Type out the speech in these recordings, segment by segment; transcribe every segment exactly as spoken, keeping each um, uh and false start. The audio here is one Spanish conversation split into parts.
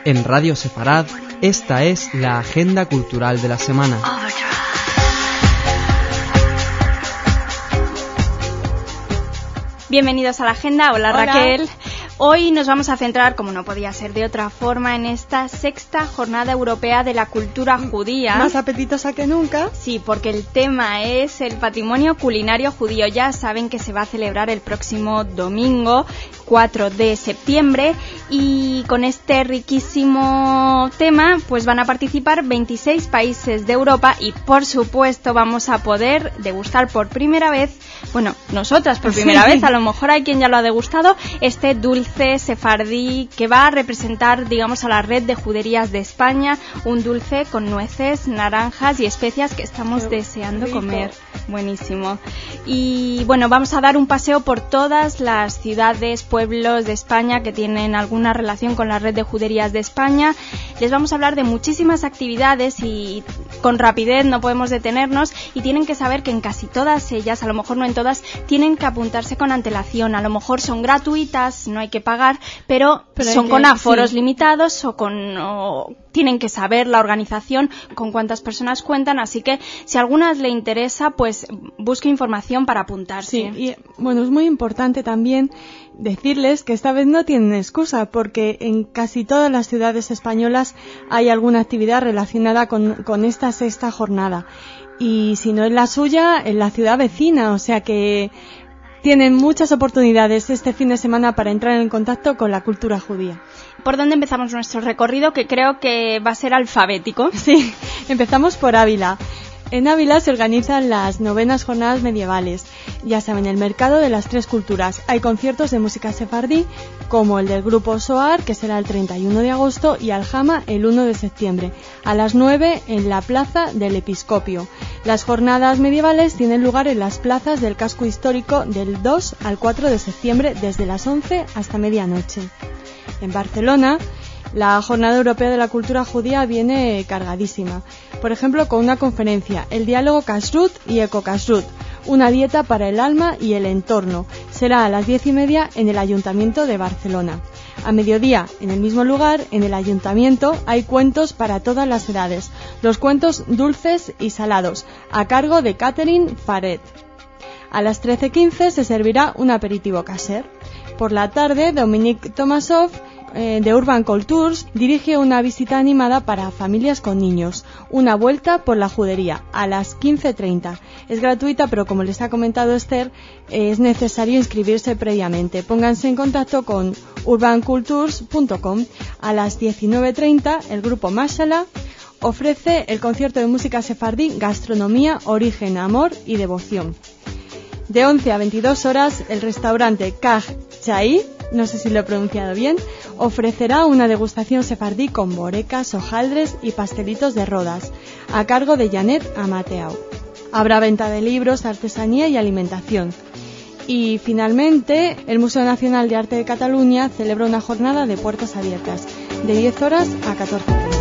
En Radio Sefarad, esta es la agenda cultural de la semana. Bienvenidos a la agenda. Hola, Hola. Raquel. Hoy nos vamos a centrar, como no podía ser de otra forma, en esta sexta Jornada Europea de la Cultura Judía. Más apetitosa que nunca. Sí, porque el tema es el patrimonio culinario judío. Ya saben que se va a celebrar el próximo domingo, cuatro de septiembre, y con este riquísimo tema pues van a participar veintiséis países de Europa y, por supuesto, vamos a poder degustar por primera vez, bueno, nosotras por primera Sí. vez, a lo mejor hay quien ya lo ha degustado, este dulce sefardí que va a representar, digamos, a la red de juderías de España, un dulce con nueces, naranjas y especias que estamos Qué deseando rico. comer. Buenísimo. Y bueno, vamos a dar un paseo por todas las ciudades, pueblos de España que tienen alguna relación con la red de juderías de España. Les vamos a hablar de muchísimas actividades y con rapidez no podemos detenernos, y tienen que saber que en casi todas ellas, a lo mejor no en todas, tienen que apuntarse con antelación. A lo mejor son gratuitas, no hay que pagar, pero, Pero hay son que- con aforos sí. limitados o con o tienen que saber la organización con cuántas personas cuentan, así que si a algunas le interesa, pues busque información para apuntarse. Sí, y bueno, es muy importante también decirles que esta vez no tienen excusa, porque en casi todas las ciudades españolas hay alguna actividad relacionada con, con esta sexta jornada. Y si no es la suya, en la ciudad vecina, o sea que tienen muchas oportunidades este fin de semana para entrar en contacto con la cultura judía. ¿Por dónde empezamos nuestro recorrido? Que creo que va a ser alfabético. Sí, empezamos por Ávila. En Ávila se organizan las novenas jornadas medievales. Ya saben, el mercado de las tres culturas. Hay conciertos de música sefardí, como el del grupo Soar, que será el treinta y uno de agosto, y Aljama el uno de septiembre, a las nueve en la plaza del Episcopio. Las jornadas medievales tienen lugar en las plazas del casco histórico del dos al cuatro de septiembre, desde las once hasta medianoche. En Barcelona, la Jornada Europea de la Cultura Judía viene cargadísima. Por ejemplo, con una conferencia, el diálogo Kashrut y Eco-Kashrut, una dieta para el alma y el entorno. Será a las diez y media en el Ayuntamiento de Barcelona. A mediodía, en el mismo lugar, en el Ayuntamiento, hay cuentos para todas las edades. Los cuentos dulces y salados, a cargo de Catherine Faret. A las trece quince se servirá un aperitivo caser. Por la tarde, Dominique Tomasov, eh, de Urban Cultures, dirige una visita animada para familias con niños, una vuelta por la judería, a las quince treinta. Es gratuita, pero como les ha comentado Esther, eh, es necesario inscribirse previamente. Pónganse en contacto con urban cultures punto com. A las diecinueve treinta, el grupo Mashallah ofrece el concierto de música sefardí, gastronomía, origen, amor y devoción. De once a veintidós horas, el restaurante Kaj Chai, no sé si lo he pronunciado bien, ofrecerá una degustación sefardí con borecas, hojaldres y pastelitos de Rodas, a cargo de Janet Amateau. Habrá venta de libros, artesanía y alimentación. Y finalmente, el Museo Nacional de Arte de Cataluña celebra una jornada de puertas abiertas, de diez horas a catorce treinta.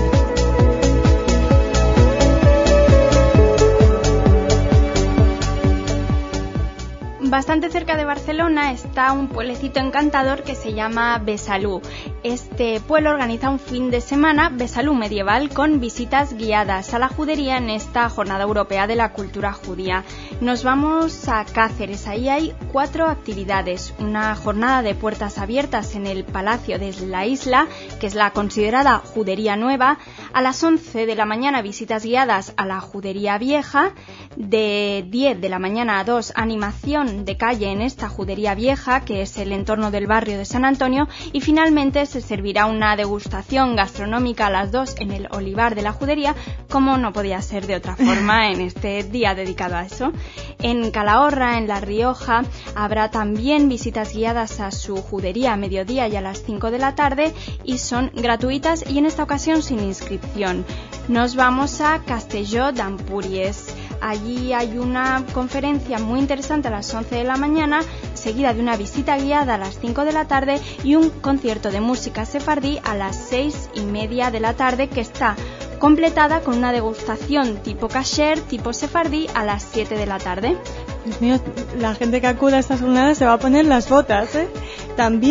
Bastante cerca de Barcelona está un pueblecito encantador que se llama Besalú. Este pueblo organiza un fin de semana Besalú medieval con visitas guiadas a la judería en esta Jornada Europea de la Cultura Judía. Nos vamos a Cáceres, ahí hay cuatro actividades. Una jornada de puertas abiertas en el Palacio de la Isla, que es la considerada judería nueva. A las once de la mañana visitas guiadas a la judería vieja. De diez de la mañana a dos, animación de calle en esta judería vieja, que es el entorno del barrio de San Antonio, y finalmente se servirá una degustación gastronómica a las dos en el Olivar de la Judería, como no podía ser de otra forma en este día dedicado a eso. En Calahorra, en La Rioja, habrá también visitas guiadas a su judería a mediodía y a las cinco de la tarde, y son gratuitas y en esta ocasión sin inscripción. Nos vamos a Castelló d'Empúries. Allí hay una conferencia muy interesante a las once de la mañana, seguida de una visita guiada a las cinco de la tarde y un concierto de música sefardí a las seis y media de la tarde, que está completada con una degustación tipo kasher, tipo sefardí a las siete de la tarde. Dios mío, la gente que acuda a estas jornadas se va a poner las botas, ¿eh? También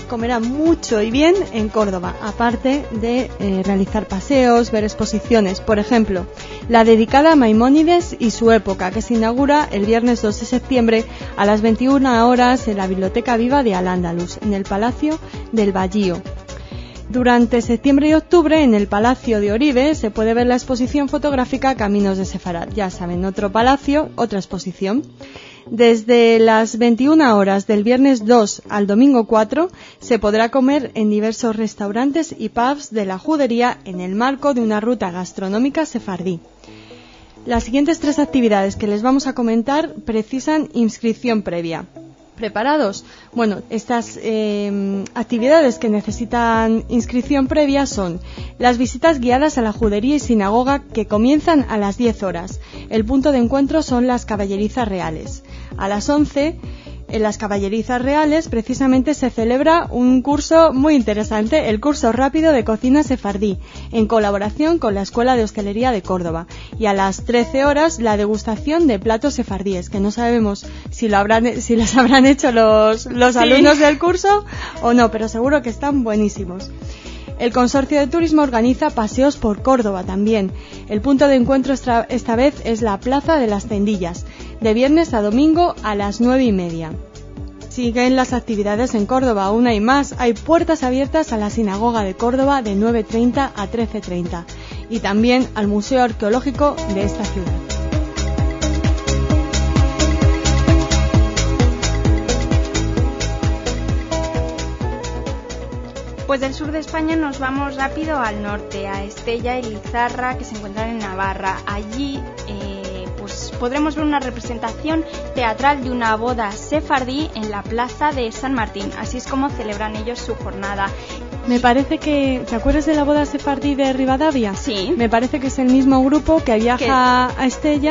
comerán mucho y bien en Córdoba, aparte de eh, realizar paseos, ver exposiciones. Por ejemplo, la dedicada a Maimónides y su época, que se inaugura el viernes dos de septiembre a las veintiuna horas en la Biblioteca Viva de Al-Ándalus, en el Palacio del Bajío. Durante septiembre y octubre, en el Palacio de Oribe, se puede ver la exposición fotográfica Caminos de Sefarad. Ya saben, otro palacio, otra exposición. Desde las veintiuna horas del viernes dos al domingo cuatro se podrá comer en diversos restaurantes y pubs de la judería en el marco de una ruta gastronómica sefardí. Las siguientes tres actividades que les vamos a comentar precisan inscripción previa. ¿Preparados? Bueno, estas eh, actividades que necesitan inscripción previa son las visitas guiadas a la judería y sinagoga, que comienzan a las diez horas. El punto de encuentro son las caballerizas reales. A las once, en las caballerizas reales, precisamente se celebra un curso muy interesante, el curso rápido de cocina sefardí, en colaboración con la Escuela de Hostelería de Córdoba. Y a las trece horas, la degustación de platos sefardíes, que no sabemos si lo habrán, si las habrán hecho los, los sí. alumnos del curso o no, pero seguro que están buenísimos. El Consorcio de Turismo organiza paseos por Córdoba también. El punto de encuentro esta, esta vez es la Plaza de las Tendillas, de viernes a domingo a las nueve y media. Siguen las actividades en Córdoba, aún hay más. Hay puertas abiertas a la Sinagoga de Córdoba de nueve treinta a trece treinta y también al Museo Arqueológico de esta ciudad. Pues del sur de España nos vamos rápido al norte, a Estella y Lizarra, que se encuentran en Navarra. Allí eh, pues podremos ver una representación teatral de una boda sefardí en la plaza de San Martín. Así es como celebran ellos su jornada. Me parece que... ¿Te acuerdas de la boda sefardí de Rivadavia? Sí. Me parece que es el mismo grupo que viaja ¿Qué? a Estella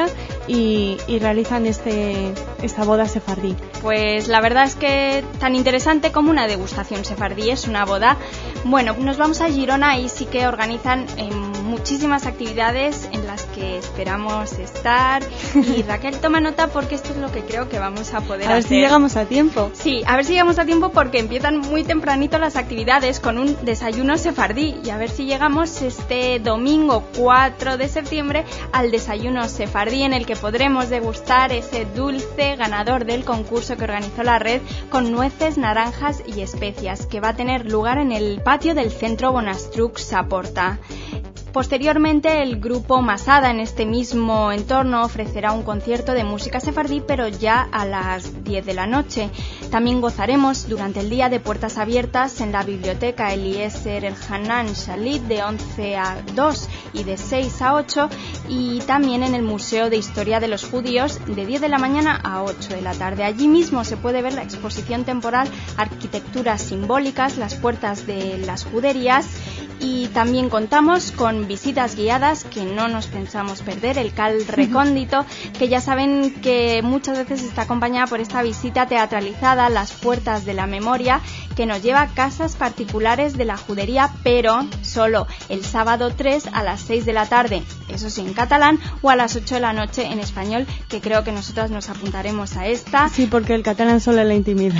y, y realizan este esta boda sefardí. Pues la verdad es que tan interesante como una degustación sefardí es una boda. Bueno, nos vamos a Girona y sí que organizan eh, muchísimas actividades en las que esperamos estar. Y Raquel, toma nota porque esto es lo que creo que vamos a poder hacer. A ver si llegamos a tiempo. Sí, a ver si llegamos a tiempo porque empiezan muy tempranito las actividades con un desayuno sefardí y a ver si llegamos este domingo cuatro de septiembre al desayuno sefardí, en el que podremos degustar ese dulce ganador del concurso que organizó la red con nueces, naranjas y especias, que va a tener lugar en el patio del Centro Bonastruc Saporta. Posteriormente, el grupo Masada, en este mismo entorno, ofrecerá un concierto de música sefardí, pero ya a las diez de la noche. También gozaremos durante el día de puertas abiertas en la biblioteca Eliezer El Hanan Shalit de once a dos y de seis a ocho, y también en el Museo de Historia de los Judíos de diez de la mañana a ocho de la tarde. Allí mismo se puede ver la exposición temporal Arquitecturas Simbólicas, las puertas de las juderías, y también contamos con visitas guiadas que no nos pensamos perder, el Cal Recóndito, que ya saben que muchas veces está acompañada por esta visita teatralizada, Las Puertas de la Memoria, que nos lleva a casas particulares de la judería, pero solo el sábado tres a las seis de la tarde, eso sí en catalán, o a las ocho de la noche en español, que creo que nosotras nos apuntaremos a esta. Sí, porque el catalán solo la intimida.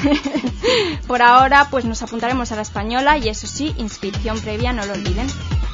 Por ahora pues nos apuntaremos a la española y eso sí, inscripción previa, no lo olviden.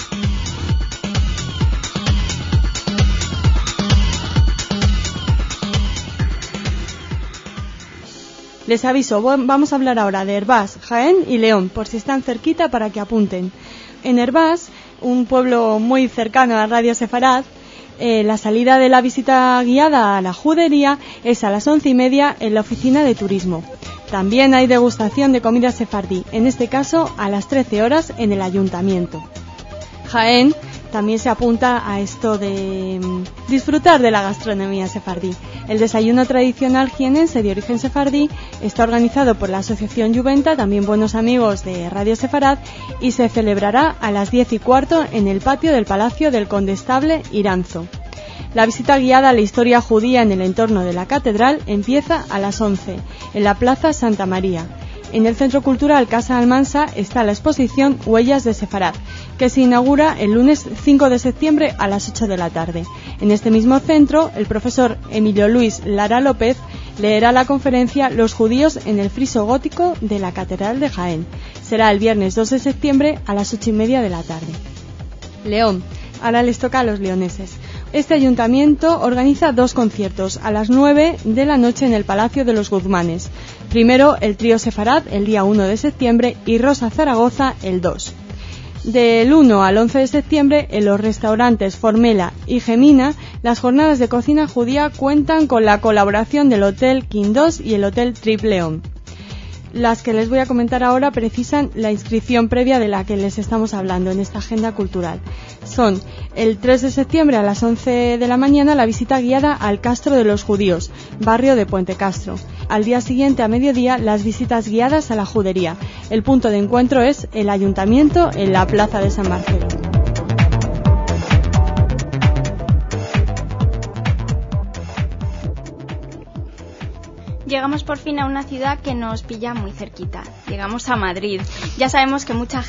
Les aviso, vamos a hablar ahora de Herbás, Jaén y León, por si están cerquita para que apunten. En Herbás, un pueblo muy cercano a Radio Sefarad, eh, la salida de la visita guiada a la judería es a las once y media en la oficina de turismo. También hay degustación de comida sefardí, en este caso a las trece horas en el ayuntamiento. Jaén también se apunta a esto de disfrutar de la gastronomía sefardí. El desayuno tradicional jienense de origen sefardí está organizado por la Asociación Juventa, también buenos amigos de Radio Sefarad, y se celebrará a las diez y cuarto en el patio del Palacio del Condestable Iranzo. La visita guiada a la historia judía en el entorno de la catedral empieza a las once, en la Plaza Santa María. En el Centro Cultural Casa Almansa está la exposición Huellas de Sefarad, que se inaugura el lunes cinco de septiembre a las ocho de la tarde. En este mismo centro, el profesor Emilio Luis Lara López leerá la conferencia Los judíos en el friso gótico de la Catedral de Jaén. Será el viernes dos de septiembre a las ocho y media de la tarde. León. Ahora les toca a los leoneses. Este ayuntamiento organiza dos conciertos a las nueve de la noche en el Palacio de los Guzmanes. Primero el trío Sefarad el día uno de septiembre y Rosa Zaragoza el dos. Del uno al once de septiembre en los restaurantes Formela y Gemina, las jornadas de cocina judía cuentan con la colaboración del Hotel Quindós y el Hotel Trip León. Las que les voy a comentar ahora precisan la inscripción previa de la que les estamos hablando en esta agenda cultural. Son el tres de septiembre a las once de la mañana la visita guiada al Castro de los Judíos, barrio de Puente Castro. Al día siguiente, a mediodía, las visitas guiadas a la judería. El punto de encuentro es el Ayuntamiento en la Plaza de San Marcelo. Llegamos por fin a una ciudad que nos pilla muy cerquita. Llegamos a Madrid. Ya sabemos que mucha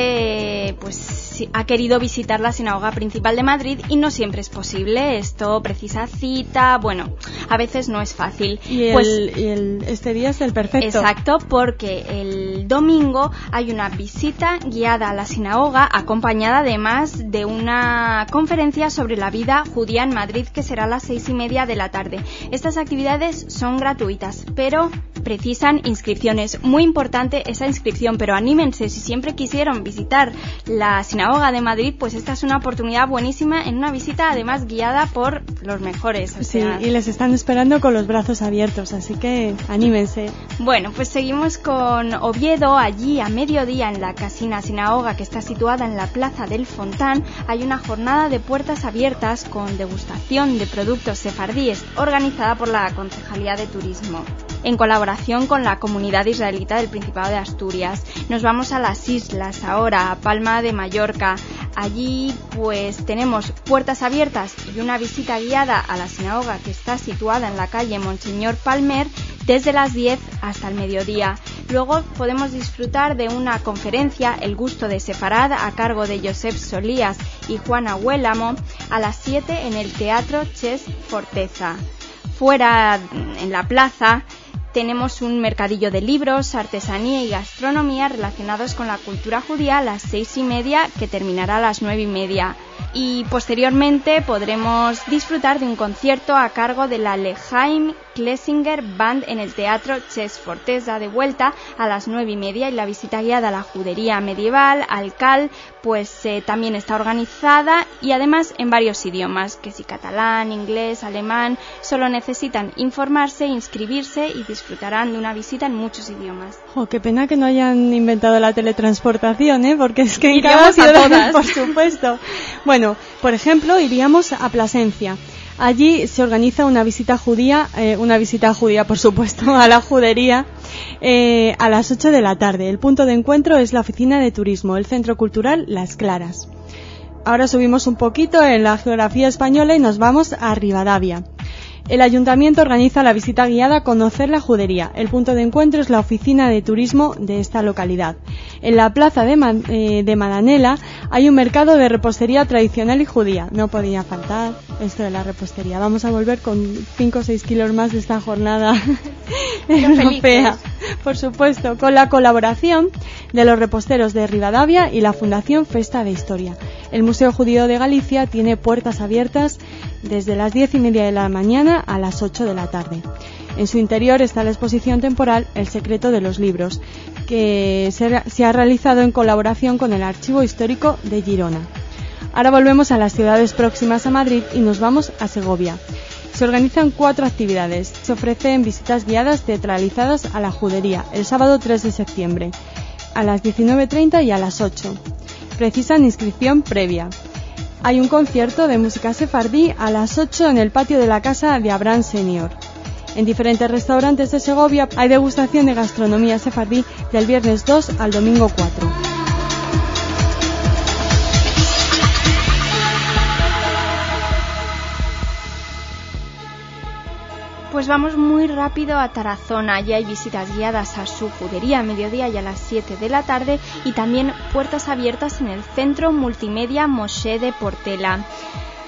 gente pues ha querido visitar la sinagoga principal de Madrid y no siempre es posible. Esto precisa cita, bueno, a veces no es fácil. Y, el, pues, y el, este día es el perfecto. Exacto, porque el domingo hay una visita guiada a la sinagoga acompañada además de una conferencia sobre la vida judía en Madrid que será a las seis y media de la tarde. Estas actividades son gratuitas, pero precisan inscripciones. Muy importante esa inscripción, pero anímense, si siempre quisieron visitar la sinagoga de Madrid, pues esta es una oportunidad buenísima en una visita además guiada por los mejores. O sea... Sí, y les están esperando con los brazos abiertos, así que anímense. Bueno, pues seguimos con Oviedo. Allí a mediodía en la Casina Sinagoga, que está situada en la Plaza del Fontán, hay una jornada de puertas abiertas con degustación de productos sefardíes organizada por la Concejalía de Turismo, en colaboración con la comunidad israelita del Principado de Asturias. Nos vamos a las islas ahora, a Palma de Mallorca. Allí pues tenemos puertas abiertas y una visita guiada a la sinagoga que está situada en la calle Monseñor Palmer desde las diez hasta el mediodía. Luego podemos disfrutar de una conferencia, El gusto de Sefarad, a cargo de Josep Solías y Juana Huélamo, a las siete en el Teatro Ches Forteza. Fuera, en la plaza, tenemos un mercadillo de libros, artesanía y gastronomía relacionados con la cultura judía a las seis y media, que terminará a las nueve y media. Y posteriormente podremos disfrutar de un concierto a cargo de la Lehaim Klesinger Band en el Teatro Ches Forteza de vuelta a las nueve y media, y la visita guiada a la judería medieval, al Cal, pues eh, también está organizada y además en varios idiomas, que si catalán, inglés, alemán. Solo necesitan informarse, inscribirse y disfrutarán de una visita en muchos idiomas. Oh, qué pena que no hayan inventado la teletransportación, ¿eh? Porque es que en Iríamos cada ciudad, a todas. por supuesto. Bueno, por ejemplo, iríamos a Plasencia. Allí se organiza una visita judía, eh, una visita judía, por supuesto, a la judería eh, a las ocho de la tarde. El punto de encuentro es la oficina de turismo, el centro cultural Las Claras. Ahora subimos un poquito en la geografía española y nos vamos a Rivadavia. El ayuntamiento organiza la visita guiada a conocer la judería. El punto de encuentro es la oficina de turismo de esta localidad. En la plaza de, Man, eh, de Madanela hay un mercado de repostería tradicional y judía. No podía faltar esto de la repostería. Vamos a volver con cinco o seis kilos más de esta jornada europea. Por supuesto, con la colaboración de los reposteros de Rivadavia y la Fundación Festa de Historia. El Museo Judío de Galicia tiene puertas abiertas desde las diez y media de la mañana a las ocho de la tarde. En su interior está la exposición temporal El secreto de los libros, que se ha realizado en colaboración con el Archivo Histórico de Girona. Ahora volvemos a las ciudades próximas a Madrid y nos vamos a Segovia. Se organizan cuatro actividades. Se ofrecen visitas guiadas teatralizadas a la judería el sábado tres de septiembre, a las diecinueve treinta y a las ocho. Precisan inscripción previa. Hay un concierto de música sefardí a las ocho en el patio de la casa de Abraham Senior. En diferentes restaurantes de Segovia hay degustación de gastronomía sefardí del viernes dos al domingo cuatro. Pues vamos muy rápido a Tarazona. Allí hay visitas guiadas a su judería a mediodía y a las siete de la tarde, y también puertas abiertas en el Centro Multimedia Moshe de Portela.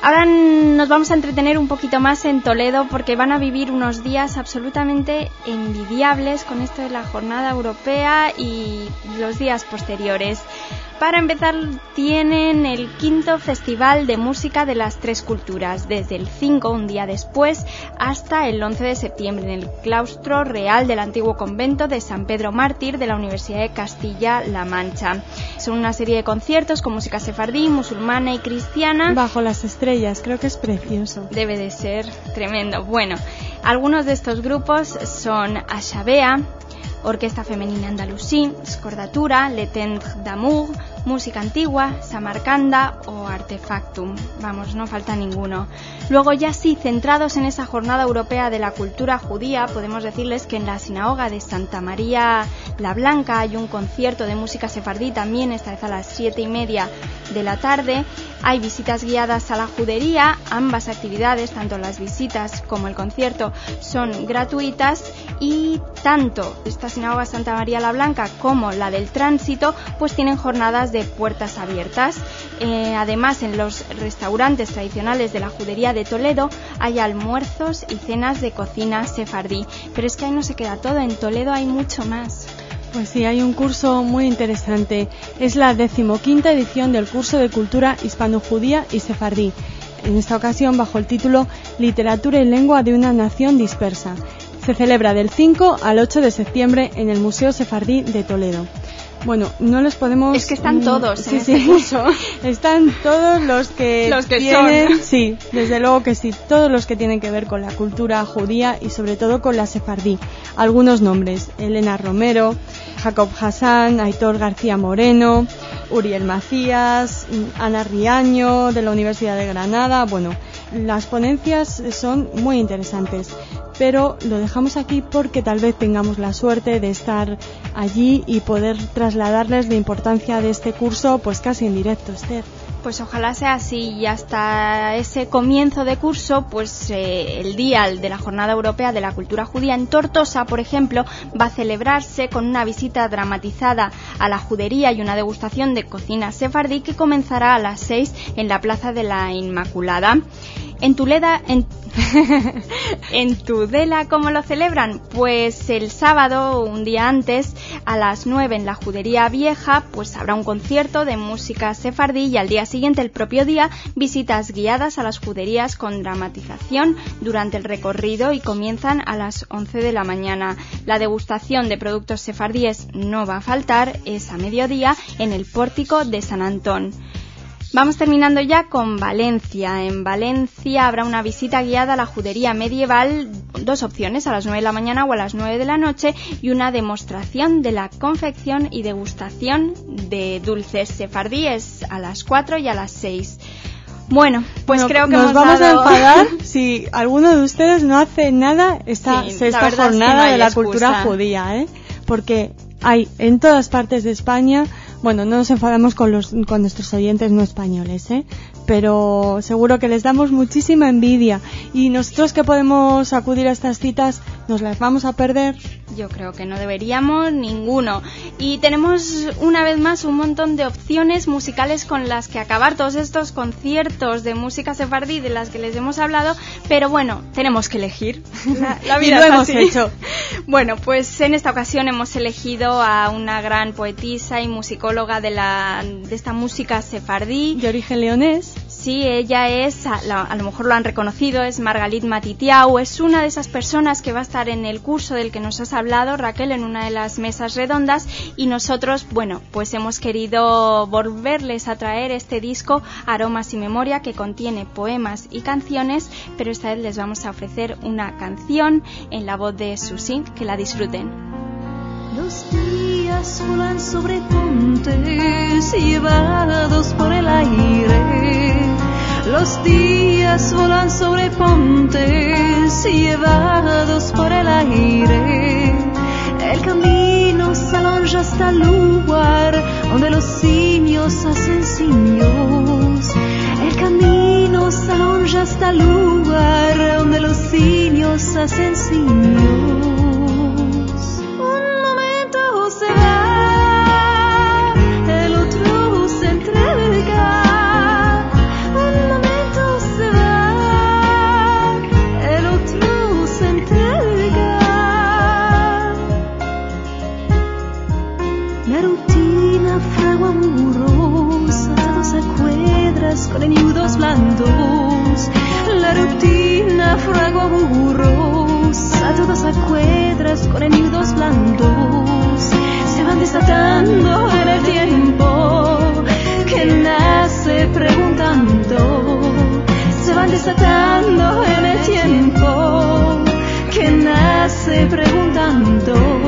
Ahora nos vamos a entretener un poquito más en Toledo porque van a vivir unos días absolutamente envidiables con esto de la jornada europea y los días posteriores. Para empezar, tienen el quinto Festival de Música de las Tres Culturas, desde el cinco, un día después, hasta el once de septiembre, en el claustro real del antiguo convento de San Pedro Mártir de la Universidad de Castilla-La Mancha. Son una serie de conciertos con música sefardí, musulmana y cristiana. Bajo las estrellas, creo que es precioso. Debe de ser tremendo. Bueno, algunos de estos grupos son Ashabea, Orquesta Femenina Andalusí, Scordatura, L'Etend d'Amour, Música Antigua, Samarcanda o Artefactum. Vamos, no falta ninguno. Luego, ya sí, centrados en esa jornada europea de la cultura judía, podemos decirles que en la sinagoga de Santa María la Blanca hay un concierto de música sefardí también, esta vez a las siete y media de la tarde. Hay visitas guiadas a la judería. Ambas actividades, tanto las visitas como el concierto, son gratuitas, y tanto esta sinagoga Santa María la Blanca como la del Tránsito pues tienen jornadas de puertas abiertas. Eh, además, en los restaurantes tradicionales de la judería de Toledo hay almuerzos y cenas de cocina sefardí. Pero es que ahí no se queda todo, en Toledo hay mucho más. Pues sí, hay un curso muy interesante. Es la decimoquinta edición del curso de cultura hispano-judía y sefardí. En esta ocasión bajo el título Literatura y lengua de una nación dispersa. Se celebra del cinco al ocho de septiembre en el Museo Sefardí de Toledo. Bueno, no les podemos... Es que están todos sí, en sí. este curso. Están todos los que, los que tienen... son. Sí, desde luego que sí. Todos los que tienen que ver con la cultura judía y sobre todo con la sefardí. Algunos nombres: Elena Romero, Jacob Hassan, Aitor García Moreno, Uriel Macías, Ana Riaño de la Universidad de Granada. Bueno, las ponencias son muy interesantes, pero lo dejamos aquí porque tal vez tengamos la suerte de estar allí y poder trasladarles la importancia de este curso pues casi en directo, Esther. Pues ojalá sea así, y hasta ese comienzo de curso, pues eh, el día de la Jornada Europea de la Cultura Judía en Tortosa, por ejemplo, va a celebrarse con una visita dramatizada a la judería y una degustación de cocina sefardí que comenzará a las seis en la Plaza de la Inmaculada. En Tuleda, en, en Tudela, ¿cómo lo celebran? Pues el sábado, un día antes, a las nueve en la Judería Vieja, pues habrá un concierto de música sefardí, y al día siguiente, el propio día, visitas guiadas a las juderías con dramatización durante el recorrido, y comienzan a las once de la mañana. La degustación de productos sefardíes no va a faltar, es a mediodía en el pórtico de San Antón. Vamos terminando ya con Valencia. En Valencia habrá una visita guiada a la judería medieval, dos opciones, a las nueve de la mañana o a las nueve de la noche, y una demostración de la confección y degustación de dulces sefardíes a las cuatro y a las seis. Bueno, pues bueno, creo que nos hemos vamos dado... a enfadar si alguno de ustedes no hace nada esta sí, sexta la jornada es que no hay de la excusa. cultura judía, ¿eh? Porque hay en todas partes de España. Bueno, no nos enfadamos con los con nuestros oyentes no españoles, ¿eh? Pero seguro que les damos muchísima envidia, y nosotros que podemos acudir a estas citas, ¿nos las vamos a perder? Yo creo que no deberíamos ninguno. Y tenemos una vez más un montón de opciones musicales con las que acabar todos estos conciertos de música sefardí de las que les hemos hablado, pero bueno, tenemos que elegir. La, la vida y lo es hemos así. hecho. Bueno, pues en esta ocasión hemos elegido a una gran poetisa y musicóloga de, la, de esta música sefardí. De origen leonés. Sí, ella es, a, la, a lo mejor lo han reconocido, es Margalit Matitiau, es una de esas personas que va a estar en el curso del que nos has hablado, Raquel, en una de las mesas redondas, y nosotros, bueno, pues hemos querido volverles a traer este disco Aromas y Memoria, que contiene poemas y canciones, pero esta vez les vamos a ofrecer una canción en la voz de Susi, que la disfruten. Los días volan sobre pontes llevados por el aire. Los días volan sobre pontes llevados por el aire. El camino se alonga hasta el lugar donde los simios hacen simios. El camino se alonga hasta el lugar donde los simios hacen simios. Se va, el otro se entrega. Un momento La rutina frago amuros, atados a cuerdas con nudos blandos. La rutina frago amuros, atados a cuerdas con nudos blandos. Se van desatando en el tiempo que nace preguntando. Se van desatando en el tiempo que nace preguntando.